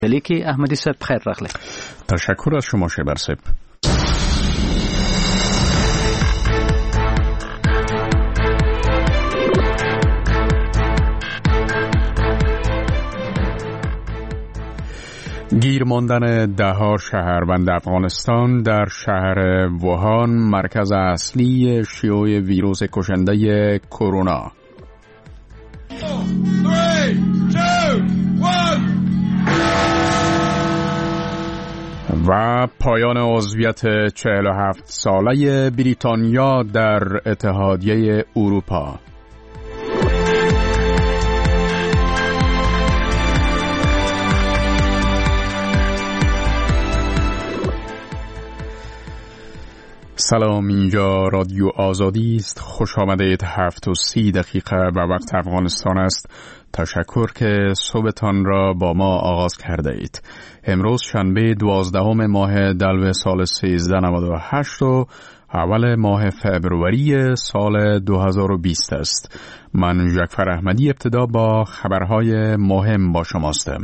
لیکی احمدی صاحب بخیر راغلی. تشکر از شما شبر صاحب. گیر ماندن ده‌ها شهروند افغانستان در شهر ووهان، مرکز اصلی شیوع ویروس کشنده کرونا. 3, 2, 1 و پایان عضویت 47 ساله بریتانیا در اتحادیه اروپا. سلام، اینجا رادیو آزادی است. خوش آمدید. 7:30 به وقت افغانستان است. تشکر که صبحتان را با ما آغاز کرده اید. امروز شنبه 12 ماه دلو سال 1398 و اول ماه فبروری سال 2020 است. من جعفر احمدی ابتدا با خبرهای مهم با شماستم.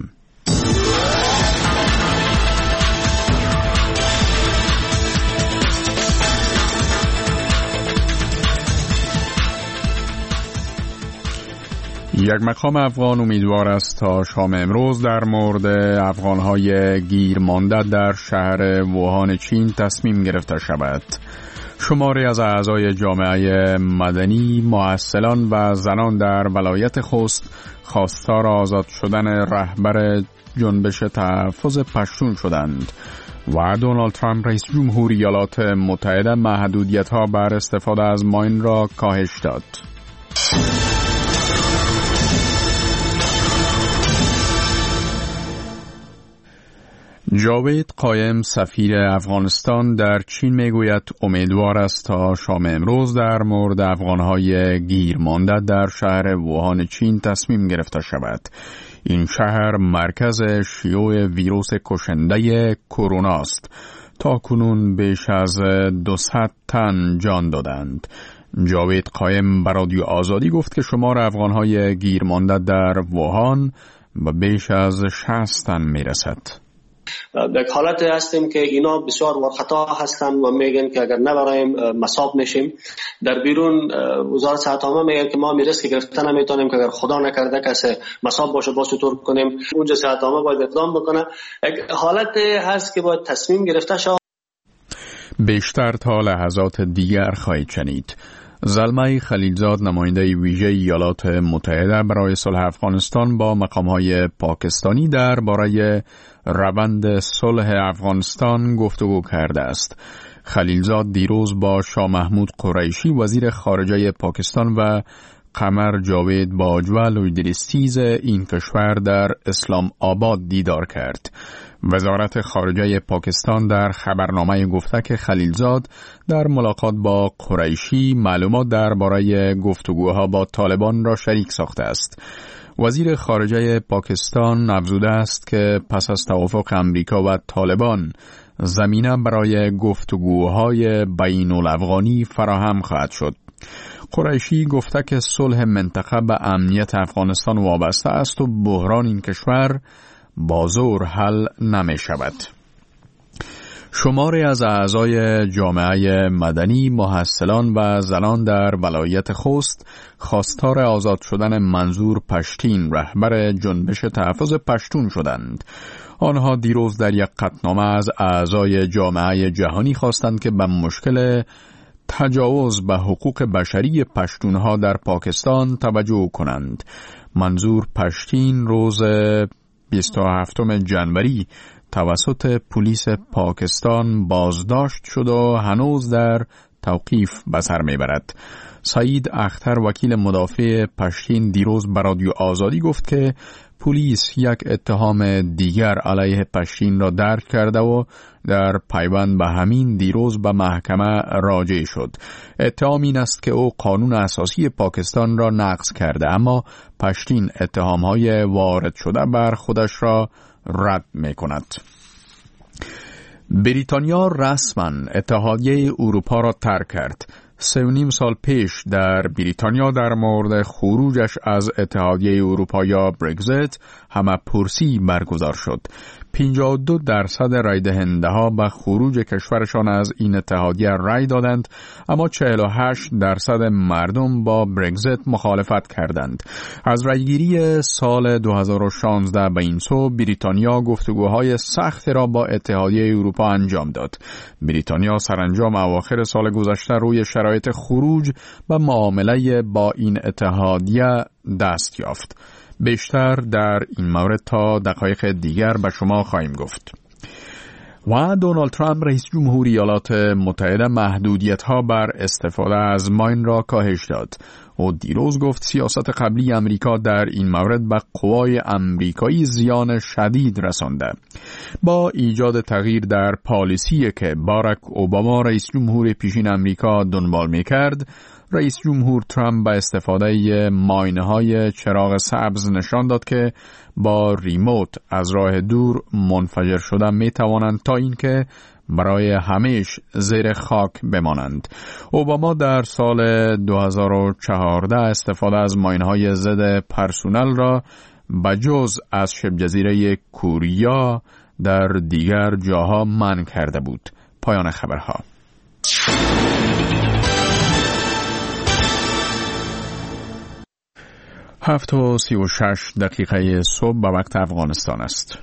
یک مقام افغان امیدوار است تا شام امروز در مورد افغانهای گیر مانده در شهر ووهان چین تصمیم گرفته شود. شماری از اعضای جامعه مدنی، محصلان و زنان در ولایت خوست خواستار آزاد شدن رهبر جنبش تحفظ پشتون شدند و دونالد ترامپ رئیس جمهور ایالات متحده محدودیت‌ها بر استفاده از ماین را کاهش داد. جاوید قایم سفیر افغانستان در چین میگوید امیدوار است تا شام امروز در مورد افغانهای گیر مانده در شهر ووهان چین تصمیم گرفته شود. این شهر مرکز شیوع ویروس کشنده کرونا است. تا کنون بیش از 200 تن جان دادند. جاوید قایم به رادیو آزادی گفت که شمار افغانهای گیر مانده در ووهان به بیش از 60 تن میرسد. در حالت هستیم که اینا بسیار ورخطا هستن و میگن که اگر نبرایم مصاب میشیم. در بیرون وزارت صحت عامه میگه که ما ریسک گرفتن نمیتونیم که اگر خدا نکرده کسی مصاب باشه با چطور کنیم. اونجا صحت عامه باید اقدام بکنه. یک حالت هست که باید تصمیم گرفته شود. بیشتر تا لحظات دیگر خواهید شنید. زلمه خلیلزاد، نماینده ویژه ایالات متحده برای صلح افغانستان، با مقام‌های پاکستانی درباره روند صلح افغانستان گفتگو کرده است. خلیلزاد دیروز با شاه محمود قریشی وزیر خارجه پاکستان و قمر جاوید باجوه لویدریستیز این کشور در اسلام آباد دیدار کرد. وزارت خارجه پاکستان در خبرنامه گفته که خلیلزاد در ملاقات با قریشی معلومات درباره گفتگوها با طالبان را شریک ساخته است. وزیر خارجه پاکستان افزوده است که پس از توافق امریکا و طالبان زمینه برای گفتگوهای بین الافغانی فراهم خواهد شد. قریشی گفته که صلح منطقه به امنیت افغانستان وابسته است و بحران این کشور با زور حل نمی شود. شماری از اعضای جامعه مدنی، محصلان و زنان در ولایت خوست خواستار آزاد شدن منظور پشتین، رهبر جنبش تحفظ پشتون شدند. آنها دیروز در یک قطعنامه از اعضای جامعه جهانی خواستند که به مشکل تجاوز به حقوق بشری پشتونها در پاکستان توجه کنند. منظور پشتین روز 27 جنوری توسط پلیس پاکستان بازداشت شد و هنوز در توقیف به سر میبرد. سعید اختر، وکیل مدافع پشتین، دیروز به رادیو آزادی گفت که پلیس یک اتهام دیگر علیه پشتین را درج کرده و در پیوند به همین دیروز به محکمه راجع شد. اتهام این است که او قانون اساسی پاکستان را نقض کرده، اما پشتین اتهام‌های وارد شده بر خودش را رد می‌کند. بریتانیا رسما اتحادیه اروپا را ترک کرد. 3.5 سال پیش در بریتانیا در مورد خروجش از اتحادیه اروپا یا برگزیت همه‌پرسی برگزار شد. 52% رای دهنده ها به خروج کشورشان از این اتحادیه رای دادند، اما 48% مردم با برگزیت مخالفت کردند. از رایگیری سال 2016 به این سو بریتانیا گفتگوهای سخت را با اتحادیه اروپا انجام داد. بریتانیا سرانجام اواخر سال گذشته روی شرایط خروج و معامله با این اتحادیه دست یافت. بیشتر در این مورد تا دقایق دیگر به شما خواهیم گفت. و دونالد ترامپ رئیس جمهور ایالات متحده محدودیت‌ها بر استفاده از ماین را کاهش داد. او دیروز گفت سیاست قبلی امریکا در این مورد به قوای امریکایی زیان شدید رسانده. با ایجاد تغییر در پالیسی که باراک اوباما رئیس جمهور پیشین امریکا دنبال می‌کرد، رئیس جمهور ترامپ به استفاده ماینه‌های چراغ سبز نشان داد که با ریموت از راه دور منفجر شدن می‌توانند تا اینکه برای همیشه زیر خاک بمانند. اوباما در سال 2014 استفاده از ماینه‌های ضد پرسونل را بجز از شبه جزیره کوریا در دیگر جاها منع کرده بود. پایان خبرها. 7:36 صبح به وقت افغانستان است.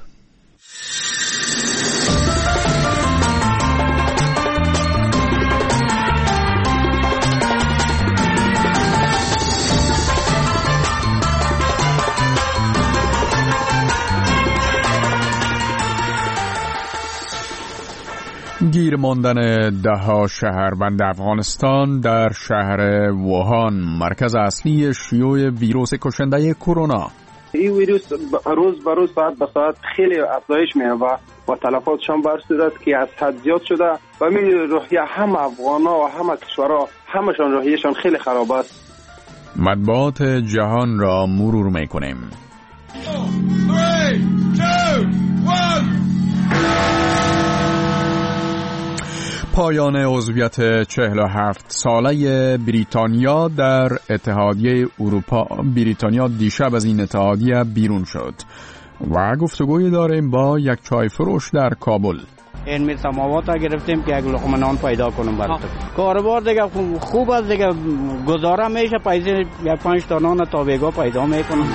گیر ماندن ده‌ها شهروند افغانستان در شهر ووهان، مرکز اصلی شیوع ویروس کشنده کرونا. این ویروس روز به روز ساعت به ساعت خیلی افزایش می‌یابد و تلفاتشان بر صورت که از حد زیاد شده و می روحیه هم افغانا و هم کشورها همشان روحیهشان خیلی خراب است. مطبوعات جهان را مرور می‌کنیم. 3, 2, 1. پایان عضویت 47 ساله بریتانیا در اتحادیه اروپا. بریتانیا دیشب از این اتحادیه بیرون شد و گفتگوی داریم با یک چای فروش در کابل. این سماوات ها گرفتیم که یک لقمه نان پیدا کنم براتون. کاربار دیگه خوب است دیگه، گزاره میشه، پیسه 1-5 تا نان تا بیگا پیدا میکنم.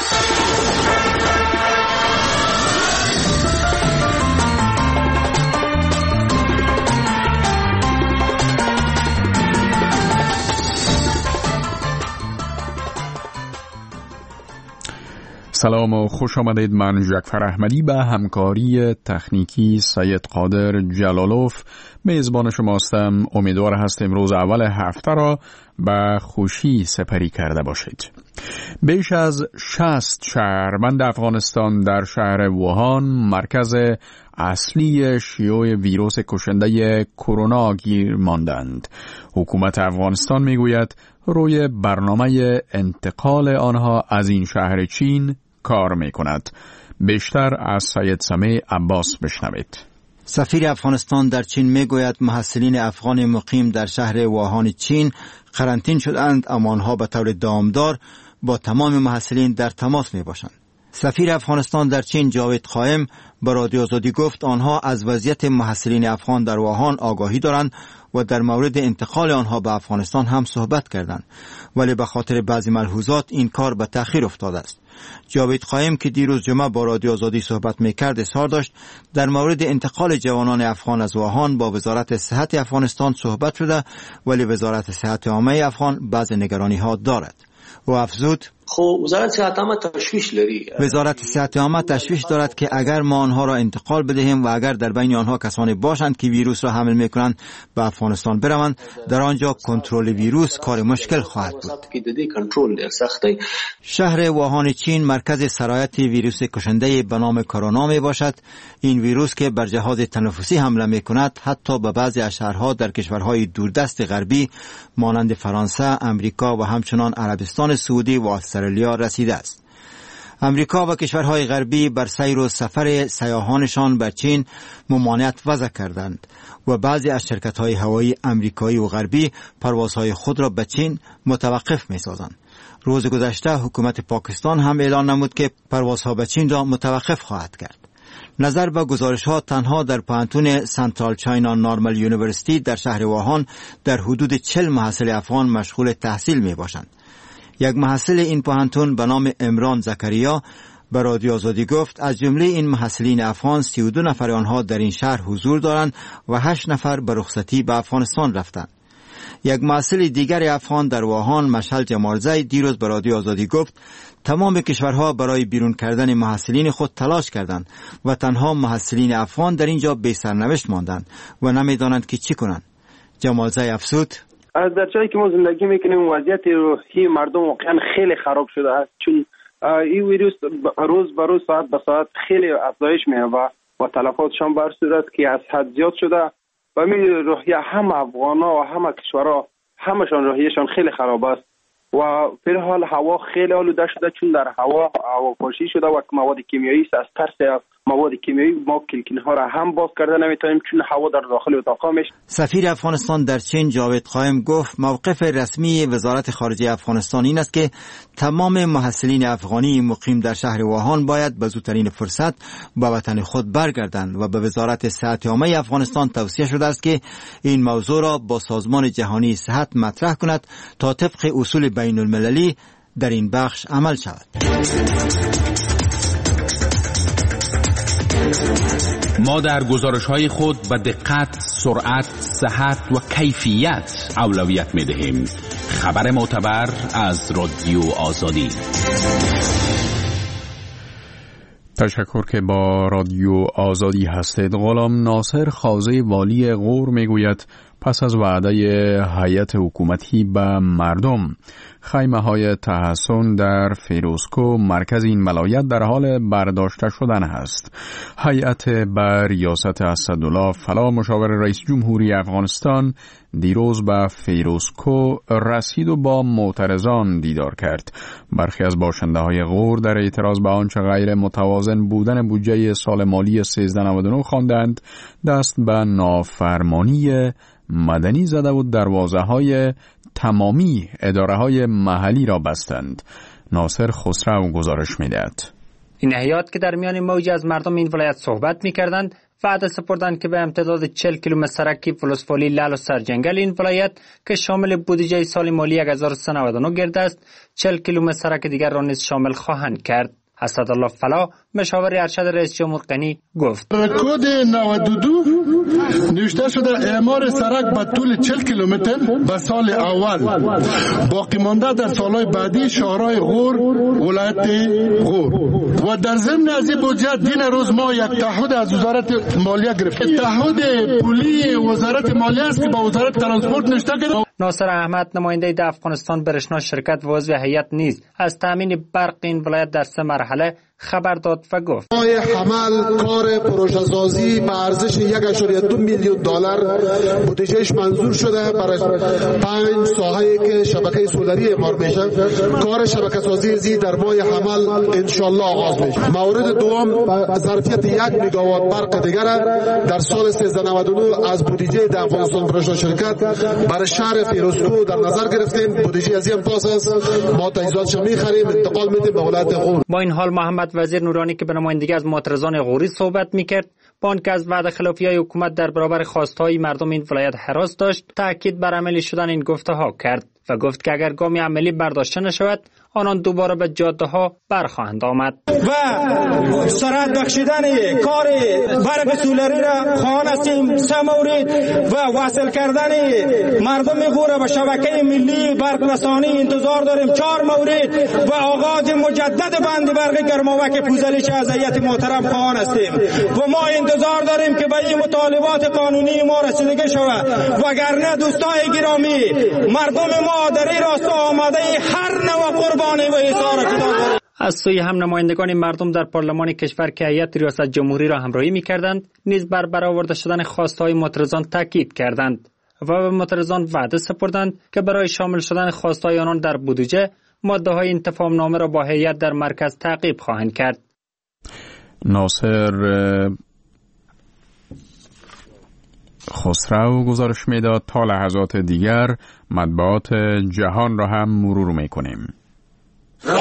سلام و خوش آمدید. من جعفر احمدی به همکاری تکنیکی سید قادر جلالوف میزبان شما هستم. امیدوار هستم امروز اول هفته را به خوشی سپری کرده باشید. بیش از 60 شهروند افغانستان در شهر ووهان، مرکز اصلی شیوع ویروس کشنده کرونا گیر ماندند. حکومت افغانستان میگوید روی برنامه انتقال آنها از این شهر چین کار میکند. بیشتر از سید سمیع عباس بشنوید. سفیر افغانستان در چین میگوید محصلین افغان مقیم در شهر ووهان چین قرنطین شدند، اما آنها به طور دامدار با تمام محصلین در تماس می باشند. سفیر افغانستان در چین جاوید قائم به رادیو آزادی گفت آنها از وضعیت محصلین افغان در ووهان آگاهی دارند و در مورد انتقال آنها به افغانستان هم صحبت کردند، ولی به خاطر بعضی ملحوظات این کار به تأخیر افتاده است. جاوید قائم که دیروز جمعه با رادیو آزادی صحبت می‌کرد اظهار داشت در مورد انتقال جوانان افغان از ووهان با وزارت صحت افغانستان صحبت شده، ولی وزارت صحت عامه افغان بعضی نگرانی‌ها دارد. و افزود وزارت صحت عامه تشویش لري. وزارت صحت عامه تشویش دارد که اگر ما آنها را انتقال بدهیم و اگر در بین آنها کسانی باشند که ویروس را حمل میکنند به افغانستان بروند، در آنجا کنترل ویروس کار مشکل خواهد بود. شهر ووهان چین مرکز سرایت ویروس کشنده به نام کرونا می باشد. این ویروس که بر جهاز تنفسی حمله میکند حتی به بعضی از شهرها در کشورهای دوردست غربی مانند فرانسه، امریکا و همچنان عربستان سعودی و استرالیا رسیده است. امریکا و کشورهای غربی بر سیر و سفر سیاحانشان بر چین ممانعت وضع کردند و بعضی از شرکت‌های هوایی امریکایی و غربی پروازهای خود را به چین متوقف می‌سازند. روز گذشته حکومت پاکستان هم اعلان نمود که پروازها به چین را متوقف خواهد کرد. نظر به گزارش‌ها تنها در پانتون سنترال چاینا نورمال یونیورسیتی در شهر ووهان در حدود 40 محصل افغان مشغول تحصیل میباشند. یک محصل این پانتون به نام عمران زکریا به رادیو آزادی گفت از جمله این محصلین افغان 32 نفر آنها در این شهر حضور دارند و 8 نفر به رخصتی به افغانستان رفتند. یک محصل دیگر افغان در ووهان مشعل جمالزی دیروز به رادیو آزادی گفت تمام کشورها برای بیرون کردن محصلین خود تلاش کردند و تنها محصلین افغان در اینجا بی سرنوشت ماندند و نمیدانند که چی کنند. جمالزی افزود در جایی که ما زندگی میکنیم وضعیت روحی مردم واقعا خیلی خراب شده است، چون این ویروس روز به روز ساعت به ساعت خیلی افزایش می‌یابد و تلفاتشان بر صورت که از حد زیاد شده و روحیه هم افغانا و هم کشورها همشان روحیهشان خیلی خراب است و به حال هوا خیلی آلوده شده، چون در هوا پاشی شده و مواد کیمیایی است. از ترس مواد کیمیایی ما کلکل‌ها را هم باز کرده نمیتونیم چون هوا در داخل اتاق میشه. سفیر افغانستان در چین جاوید قائم گفت موقف رسمی وزارت خارجه افغانستان این است که تمام محصلین افغانی مقیم در شهر ووهان باید به زودترین فرصت به وطن خود برگردند و به وزارت صحت عامه افغانستان توصیه شده است که این موضوع را با سازمان جهانی صحت مطرح کند تا طبق اصول بین المللی در این بخش عمل شود. ما در گزارش‌های خود به دقت، سرعت، صحت و کیفیت اولویت می‌دهیم. خبر معتبر از رادیو آزادی. تشکر که با رادیو آزادی هستید. غلام ناصر خازه والی غور میگوید پس از وعده هیئت حکومتی به مردم خیمه‌های تحصن در فیروزکو مرکز این ولایت در حال برداشته شدن است. هیئت به ریاست اسدالله فلا مشاور رئیس جمهوری افغانستان دیروز به فیروزکو رسید و با معترضان دیدار کرد. برخی از باشنده‌های غور در اعتراض به آنچه غیر متوازن بودن بودجه سال مالی 1399 خواندند دست به نافرمانی مدنی زده و دروازه‌های تمامی اداره‌های محلی را بستند. ناصر خسرو گزارش می‌دهد. این هیئت که در میان موجی از مردم این ولایت صحبت می‌کردند وعده سپردند که به امتداد 40 کیلومتر سرک فلسفالی لعل و سرجنگل این ولایت که شامل بودجه سال مالی 1399 گرده است 40 کیلومتر سرک دیگر را نیز شامل خواهند کرد. اسدالله فلا مشاور ارشد رئیس جمهور غنی گفت کد 92 نوشته شده اعمار سرک به طول 40 کیلومتر به سال اول، باقی مانده در سالهای بعدی شهرهای غور ولایت غور و در ضمن از این بودجه دین روز ما یک تعهد از وزارت مالیه گرفتیم. تعهد پولی وزارت مالیه است که با وزارت ترانسپورت نوشته شده. ناصر احمد نماینده د افغانستان برشنا شرکت و عضو هیئت نیز از تامین برق این ولایت در 3 مرحله خبر داد و گفت حمل کار پروژه سازی به ارزش 1.2 میلیون دلار بودجهش منظور شده برای 5 ساحه‌ای که شبکه سولری اعمار میشه. کار شبکه سازی زی در ماه حمل ان شاء الله آغاز میشه. مورد دوم ظرفیت 1 میگاوات برق دیگر در سال 1399 از بودجه د افغانستان برشنا شرکت برای شهر فیروزکو در نظر گرفتیم. بودجه از این پاس است، ما تجهیزاتش می‌خریم انتقال میدیم به ولایت غور. با این حال محمد وزیر نورانی که به نمایندگی از معترضان غوری صحبت میکرد با آنکه از وعده خلافی‌های حکومت در برابر خواستهای مردم این ولایت هراس داشت تاکید بر عملی شدن این گفته‌ها کرد و گفت که اگر گامی عملی برداشته نشود آنان دوباره به جاده‌ها برخواهند آمد و سرعت بخشیدن کار برق سولری را خواهان هستیم. 3 مورد و وصل کردن مردم غور به شبکه ملی برق رسانی انتظار داریم. 4 مورد و آغاز مجدد بند برق گرماوک پوزلیش از هیئت محترم خواهان هستیم و ما انتظار داریم که به این مطالبات قانونی ما رسیدگی شود وگرنه دوستای گرامی مردم ما در این راستا آماده هر نوع قربانی و ایثار کردند. از سوی هم نمایندگان مردم در پارلمان کشور که هیئت ریاست جمهوری را همراهی می‌کردند نیز بر برآورده شدن خواستهای معترضان تاکید کردند و به معترضان وعده سپردند که برای شامل شدن خواستهای آنان در بودجه ماده‌های این تفاهم‌نامه را با هیئت در مرکز تعقیب خواهند کرد. ناصر خسرو گزارش میداد. تا لحظات دیگر مطبوعات جهان را هم مرور میکنیم.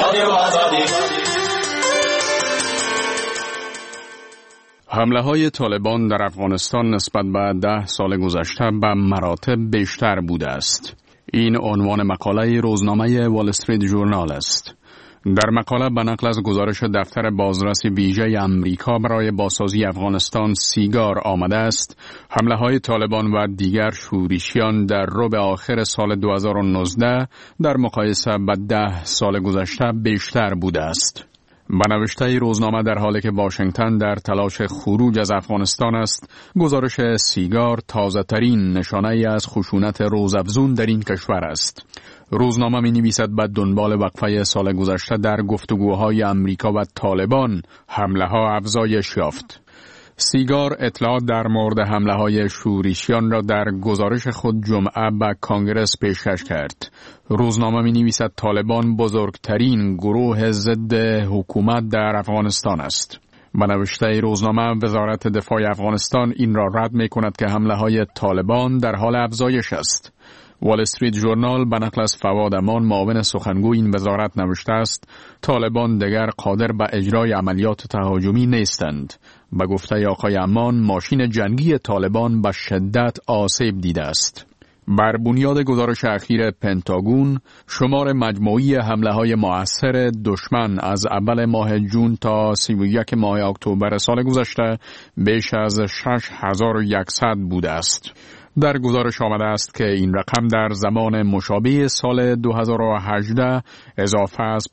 حمله‌های طالبان در افغانستان نسبت به 10 سال گذشته به مراتب بیشتر بوده است. این عنوان مقاله روزنامه وال استریت ژورنال است. در مقاله به نقل از گزارش دفتر بازرس ویژه امریکا برای بازسازی افغانستان سیگار آمده است، حمله‌های طالبان و دیگر شورشیان در ربع آخر سال 2019 در مقایسه با 10 سال گذشته بیشتر بوده است. به نوشته روزنامه در حالی که واشنگتن در تلاش خروج از افغانستان است، گزارش سیگار تازه ترین نشانه از خشونت روزافزون در این کشور است. روزنامه می نویسد به دنبال وقفه سال گذشته در گفتگوهای امریکا و طالبان، حمله ها افزایش یافت. سیگار اطلاعات در مورد حمله های شورشیان را در گزارش خود جمعه به کانگرس پیشکش کرد. روزنامه می نویسد طالبان بزرگترین گروه ضد حکومت در افغانستان است. به نوشته روزنامه وزارت دفاع افغانستان این را رد می کند که حمله های طالبان در حال افزایش است. وال استریت ژورنال به نقل از فواد امان معاون سخنگوی این وزارت نوشته است طالبان دیگر قادر به اجرای عملیات تهاجمی نیستند. به گفته آقای امان ماشین جنگی طالبان به شدت آسیب دیده است. بر بنیاد گزارش اخیر پنتاگون، شمار مجموعی حمله‌های مؤثر دشمن از اول ماه جون تا 31 ماه اکتبر سال گذشته بیش از 6100 بوده است. در گزارش آمده است که این رقم در زمان مشابه سال 2018 اضافه از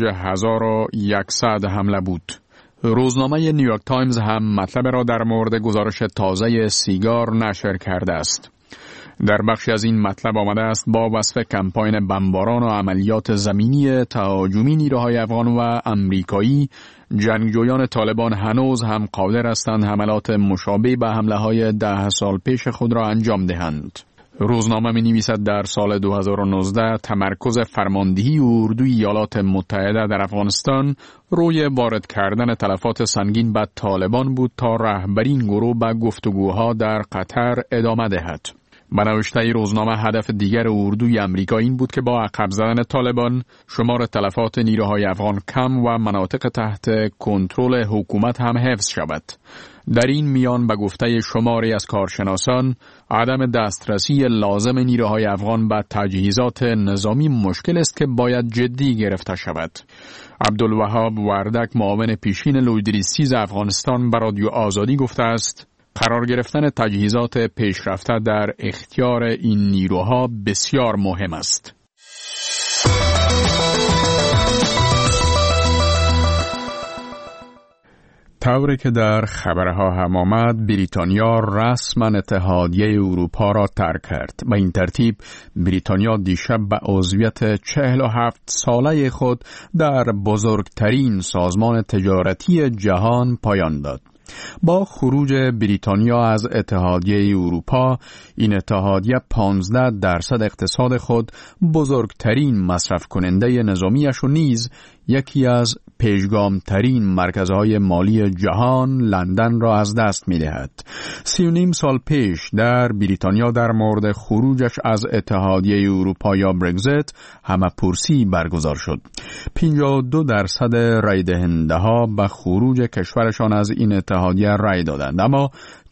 5100 حمله بود. روزنامه نیویورک تایمز هم مطلب را در مورد گزارش تازه سیگار نشر کرده است. در بخشی از این مطلب آمده است با وصف کمپاین بمباران و عملیات زمینی تهاجمی نیروهای افغان و امریکایی، جنگجویان طالبان هنوز هم قادر هستند حملات مشابه به حمله‌های 10 سال پیش خود را انجام دهند. روزنامه می نویسد در سال 2019 تمرکز فرماندهی اردوی ایالات متحده در افغانستان روی وارد کردن تلفات سنگین به طالبان بود تا رهبری این گروه به گفتگوها در قطر ادامه دهد. به نوشته روزنامه هدف دیگر اردوی امریکا این بود که با عقب زدن طالبان شمار تلفات نیروهای افغان کم و مناطق تحت کنترل حکومت هم حفظ شود. در این میان به گفته شماری از کارشناسان عدم دسترسی لازم نیروهای افغان به تجهیزات نظامی مشکل است که باید جدی گرفته شود. عبدالوهاب وردک معاون پیشین لویدریسیز افغانستان به رادیو آزادی گفته است قرار گرفتن تجهیزات پیشرفته در اختیار این نیروها بسیار مهم است. طوری که در خبرها هم آمد، بریتانیا رسما اتحادیه اروپا را ترک کرد. به این ترتیب بریتانیا دیشب به عضویت 47 ساله خود در بزرگترین سازمان تجارتی جهان پایان داد. با خروج بریتانیا از اتحادیه اروپا، این اتحادیه 15% اقتصاد خود، بزرگترین مصرف کننده نظامیش و نیز یکی از پیشگامترین مرکزهای مالی جهان لندن را از دست می دهد. 3.5 سال پیش در بریتانیا در مورد خروجش از اتحادیه اروپا یا برگزیت همه‌پرسی برگزار شد. 52% رای دهنده ها به خروج کشورشان از این اتحادیه رای دادند، اما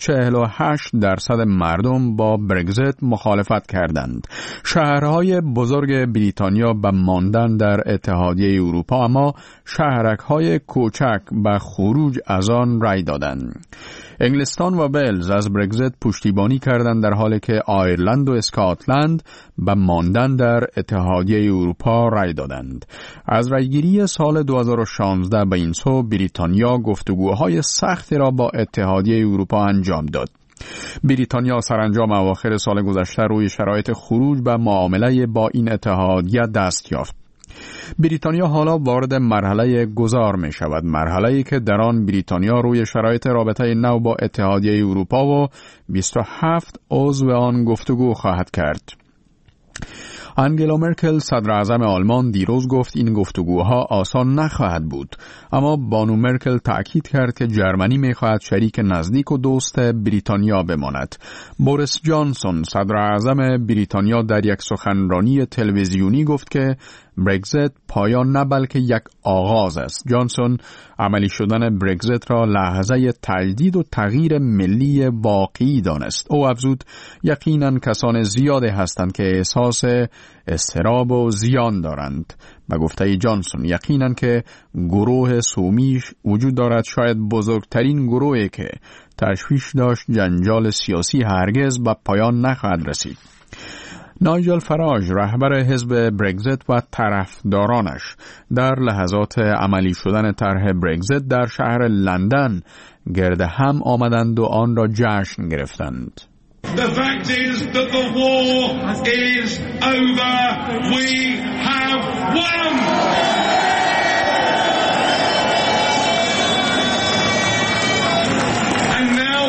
48% مردم با برگزیت مخالفت کردند. شهرهای بزرگ بریتانیا به ماندن در اتحادیه اروپا، اما شهرک‌های کوچک به خروج از آن رای دادند. انگلستان و ولز از برگزیت پشتیبانی کردند، در حالی که آیرلند و اسکاتلند به ماندن در اتحادیه اروپا رای دادند. از رایگیری سال 2016 به این سو بریتانیا گفتگوهای سختی را با اتحادیه اروپا انجام داد. بریتانیا سرانجام اواخر سال گذشته روی شرایط خروج به معامله با این اتحادیه دست یافت. بریتانیا حالا وارد مرحله گذار می شود، مرحله‌ای که در آن بریتانیا روی شرایط رابطه نو با اتحادیه اروپا و 27 عضو آن گفتگو خواهد کرد. انگلا مرکل صدر اعظم آلمان دیروز گفت این گفتگوها آسان نخواهد بود، اما بانو مرکل تأکید کرد که جرمنی می‌خواهد شریک نزدیک و دوست بریتانیا بماند. بوریس جانسون صدر اعظم بریتانیا در یک سخنرانی تلویزیونی گفت که برگزیت پایان نه بلکه یک آغاز است. جانسون عملی شدن برگزیت را لحظه تجدید و تغییر ملی واقعی دانست. او افزود یقیناً کسان زیادی هستند که احساس اضطراب و زیان دارند. به گفته جانسون یقیناً که گروه سومیش وجود دارد، شاید بزرگترین گروهی که تشویش داشت جنجال سیاسی هرگز به پایان نخواهد رسید. نایجل فراج رهبر حزب برگزیت و طرفدارانش در لحظات عملی شدن طرح برگزیت در شهر لندن گرد هم آمدند و آن را جشن گرفتند. The fact is that the war is over. We have won. And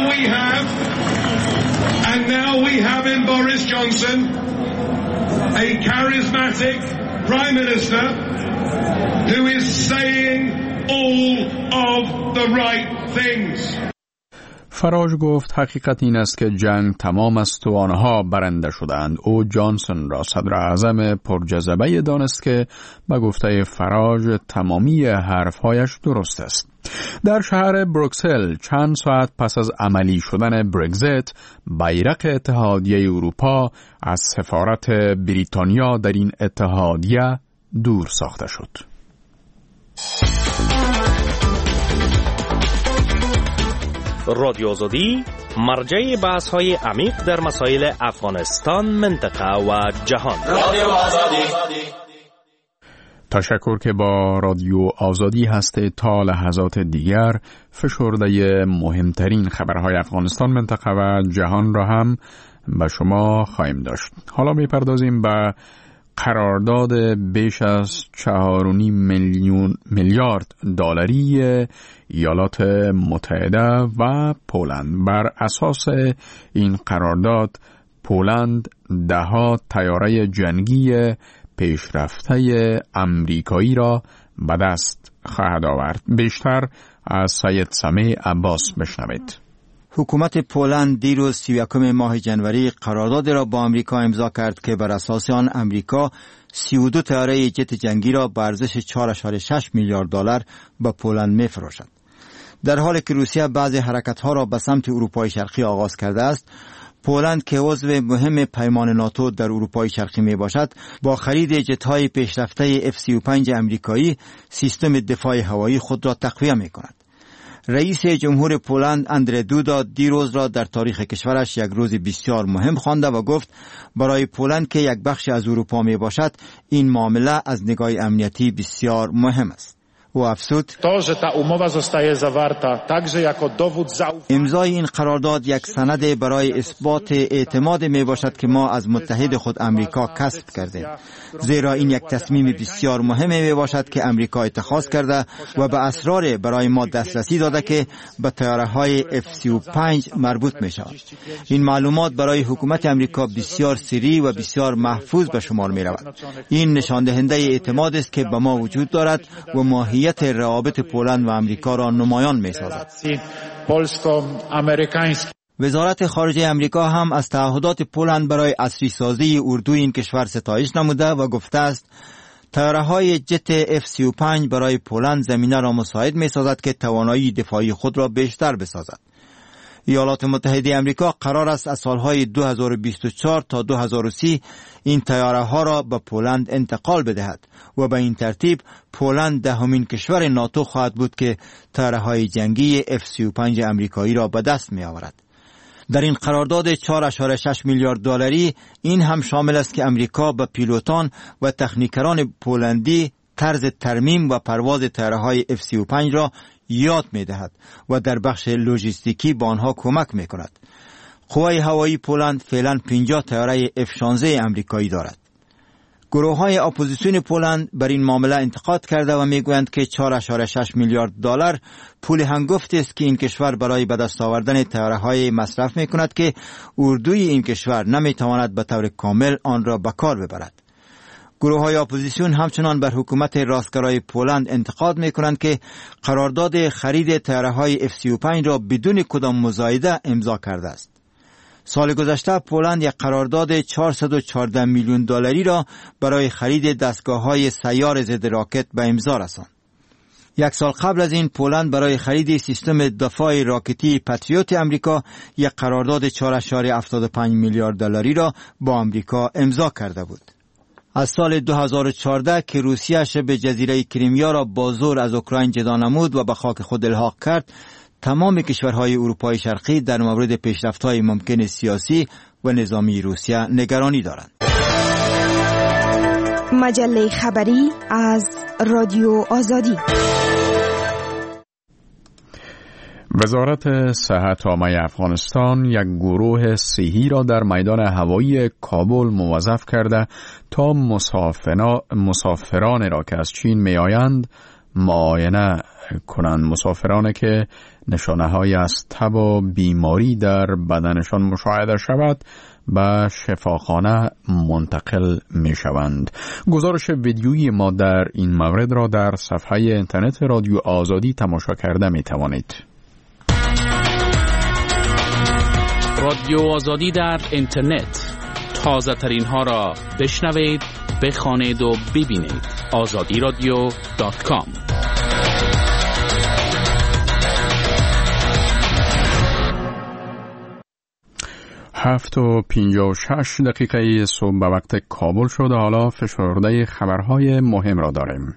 now we have in Boris Johnson a charismatic Prime Minister who is saying all of the right things. فراج گفت حقیقت این است که جنگ تمام است و آنها برنده شدند. او جانسون را صدر اعظم پرجذبه دانست که به گفته فراج تمامی حرفهایش درست است. در شهر بروکسل چند ساعت پس از عملی شدن برگزیت بیرق اتحادیه اروپا از سفارت بریتانیا در این اتحادیه دور ساخته شد. رادیو آزادی مرجع بحث‌های عمیق در مسائل افغانستان، منطقه و جهان. رادیو آزادی. تشکر که با رادیو آزادی هسته. تا لحظات دیگر فشرده مهمترین خبرهای افغانستان، منطقه و جهان را هم به شما خواهیم داشت. حالا میپردازیم به قرارداد بیش از 4.5 میلیارد دلاری ایالات متحده و پولند. بر اساس این قرارداد پولند 10 طیاره جنگی پیشرفته امریکایی را به دست خواهد آورد. بیشتر از سید سمیع عباس بشنوید. حکومت پولند دیروز 31 ماه جنوری قرارداد را با آمریکا امضا کرد که بر اساس آن آمریکا 32 طیاره جت جنگی را به ارزش 4.6 میلیارد دلار به پولند می‌فروشد. در حالی که روسیه بعضی حرکت‌ها را به سمت اروپای شرقی آغاز کرده است، پولند که عضو مهم پیمان ناتو در اروپای شرقی می باشد، با خرید جت‌های پیشرفته F-35 امریکایی سیستم دفاع هوایی خود را تقویت می کند. رئیس جمهور پولند اندری دودا دیروز را در تاریخ کشورش یک روز بسیار مهم خوانده و گفت برای پولند که یک بخش از اروپا می باشد این معامله از نگاه امنیتی بسیار مهم است. و افزود امضای این قرارداد یک سند برای اثبات اعتماد می باشد که ما از متحد خود امریکا کسب کردیم، زیرا این یک تصمیم بسیار مهم می باشد که امریکا اتخاذ کرده و به اسرار برای ما دسترسی داده که به طیاره‌های F-35 مربوط می شود. این معلومات برای حکومت امریکا بسیار سری و بسیار محفوظ به شمار می رود. این نشان دهنده اعتماد است که به ما وجود دارد و ماهیت روابط پولند و امریکا را نمایان می سازد. وزارت خارجه امریکا هم از تعهدات پولند برای عصری سازی اردوی این کشور ستایش نموده و گفته است طیاره‌های جت F-35 برای پولند زمینه را مساعد می سازد که توانایی دفاعی خود را بیشتر بسازد. ایالات متحده امریکا قرار است از سالهای 2024 تا 2030 این طیاره‌ها را به پولند انتقال بدهد و به این ترتیب پولند دهمین کشور ناتو خواهد بود که طیاره‌های جنگی F-35 امریکایی را به دست می آورد. در این قرارداد 4.6 میلیارد دلاری این هم شامل است که امریکا به پیلوتان و تکنیکران پولندی طرز ترمیم و پرواز طیاره‌های F-35 را یاد می دهد و در بخش لوجستیکی به آنها کمک می کند. قوای هوایی پولند فعلا 50 طیاره F-16 امریکایی دارد. گروه های اپوزیسیون پولند بر این معامله انتقاد کرده و می گویند که 4.6 میلیارد دلار پول هنگفت است که این کشور برای به دست آوردن طیاره های مصرف می کند که اردوی این کشور نمی تواند به طور کامل آن را به کار ببرد. گروه های اپوزیسیون همچنان بر حکومت راستگرای پولند انتقاد می کنند که قرارداد خرید طیاره‌های F-35 را بدون کدام مزایده امضا کرده است. سال گذشته پولند یک قرارداد 414 میلیون دلاری را برای خرید دستگاه‌های سیار ضد راکت به امضا رساند. یک سال قبل از این پولند برای خرید سیستم دفاع راکتی پاتریوت امریکا یک قرارداد 4.75 میلیارد دلاری را با امریکا امضا کرده بود. از سال 2014 که روسیه شبه جزیره کریمیا را با زور از اوکراین جدا نمود و به خاک خود الحاق کرد، تمام کشورهای اروپای شرقی در مورد پیشرفت‌های ممکن سیاسی و نظامی روسیه نگرانی دارند. مجله خبری از رادیو آزادی. وزارت صحت عامه افغانستان یک گروه صحی را در میدان هوایی کابل موظف کرده تا مسافران را که از چین می آیند معاینه کنند. مسافرانی که نشانه‌های از تب و بیماری در بدنشان مشاهده شود به شفاخانه منتقل می شوند. گزارش ویدیویی ما در این مورد را در صفحه اینترنت رادیو آزادی تماشا کرده می توانید. رادیو آزادی در اینترنت، تازه ترین ها را بشنوید، بخوانید و ببینید. azadiradio.com. 7:56 صبح به وقت کابل شد. حالا فشرده خبرهای مهم را داریم.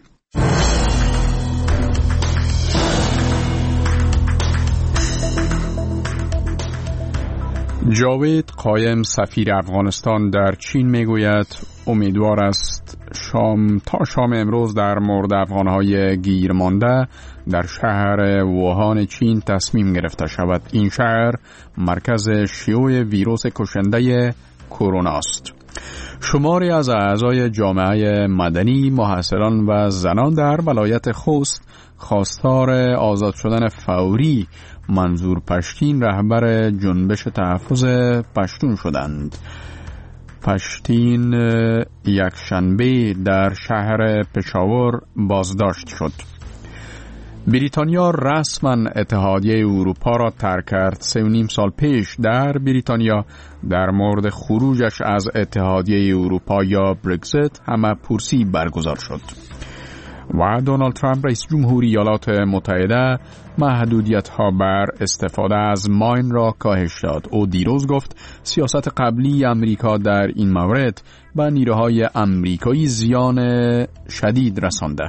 جاوید قایم سفیر افغانستان در چین میگوید امیدوار است تا شام امروز در مورد افغانهای گیر مانده در شهر ووهان چین تصمیم گرفته شود. این شهر مرکز شیوع ویروس کشنده کرونا است. شماری از اعضای جامعه مدنی، محصلان و زنان در ولایت خوست خواستار آزاد شدن فوری منظور پشتین رهبر جنبش تحفظ پشتون شدند. پشتین یک شنبه در شهر پشاور بازداشت شد. بریتانیا رسما اتحادیه اروپا را ترک کرد. 3.5 سال پیش در بریتانیا در مورد خروجش از اتحادیه اروپا یا برگزیت همه پرسی برگزار شد. و دونالد ترامپ رئیس جمهوری ایالات متحده محدودیت‌ها بر استفاده از ماین را کاهش داد. او دیروز گفت سیاست قبلی امریکا در این مورد به نیروهای امریکایی زیان شدید رسانده.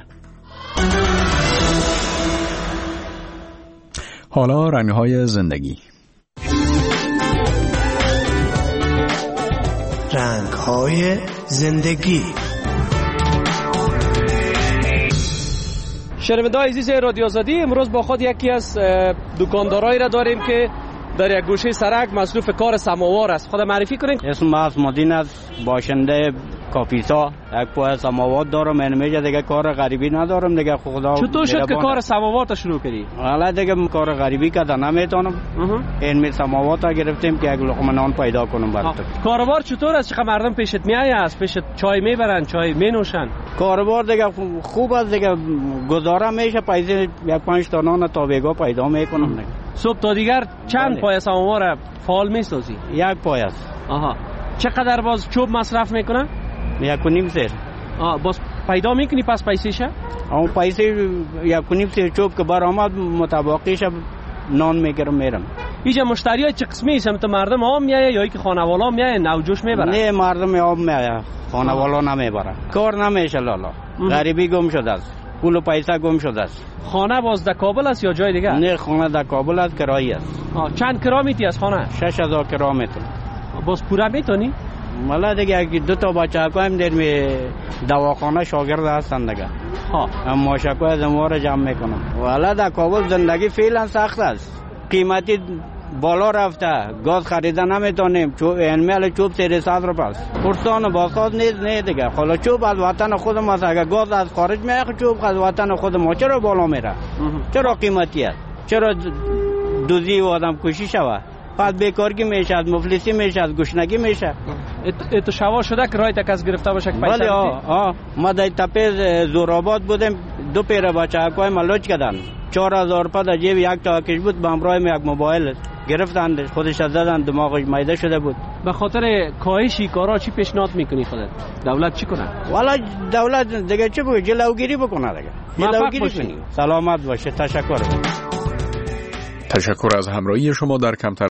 حالا رنگ‌های زندگی. رنگ‌های زندگی. شنونده‌های عزیز رادیو آزادی، امروز با خود یکی از دکاندارایی را داریم که در یک گوشه سرک مصروف کار سماوار است. خود معرفی کنید. اسم من مدین است، باشنده کافیسا. یک پای سماوار دارم، من میگه دیگه کار غریبی ندارم دیگه. خدا چطور شد که کار سماوار تا شروع کردی؟ حالا دیگه کار غریبی کردن نمیتونم. این می سماوار تا گرفتیم که یک لقمه نان پیدا کنم برات. کاروبار چطور است؟ چقدر مردم پیشت میآید؟ از پیشت چای میبرن، چای مینوشن؟ کاروبار دیگه خوب است دیگه، گزاره میشه، پیسه یک 5 تا نان تا بیگا پیدا میکنم دیگه. صبح تا دیگر چند پای سماوار فعال میسازی؟ یک پای است. چقدر باز چوب مصرف میکنه؟ 1.5 سیر. باز پیدا میکنی پس پیسه‌شه؟ اون پیسه 1.5 سیر چوب که برآمد متباقیش نان میگیرم میرم. اینجا مشتریای چه قسمی هستن؟ تو مردم عام میایه یا اینکه خانوالا میایه نوجوش میبرن؟ نه، مردم عام میایه، خانوالا نمیبره. کار نمیشه لالا. غریبی گم شده است. پول و پیسه گم شده است. خانه باز در کابل است یا جای دیگه؟ نه، خانه در کابل است، کرایی است. چند کرا میتی از خانه؟ 6000 کرا میتونم. باز پورا میتونی؟ مالا دیگه یک دو تا بچه کویم در می دواخانه شاگرد هستن دیگه. اما شکوه زموار جمع میکنم. والا در کابل زندگی فعلا سخت است. قیمتی بالا رفته، گاز خریدن نمیتونیم. انمیل چوب 300 روپیه است. پرسان باساز نیست نه دیگه. حالا چوب از وطن خودم است، اگه گاز از خارج میاد چوب از وطن خود ما چرا بالا میره؟ چرا قیمتی است؟ چرا دوزی و آدم کشی شوه؟ بعد بیکارگی میشه، از مفلسی میشه، از گشنگی میشه. تو شوا شده که رای تکس گرفته باشه که پیسه؟ بله ما در تپه زورآباد بودیم، 2 پیر بچه کوی ملوچ کردن. 4000 روپیه در جیب یک تا کش بود، به همراه یک موبایل گرفتند، خودش زدن، دماغش میده شده بود. به خاطر کاهش کارا چی پیشنهاد میکنی خودت؟ دولت چی کنه؟ والا دولت دیگه چی بگه؟ جلوگیری بکنه دیگه. جلوگیری کنه. سلامت باشه. تشکر. تشکر از همراهی شما در کمتر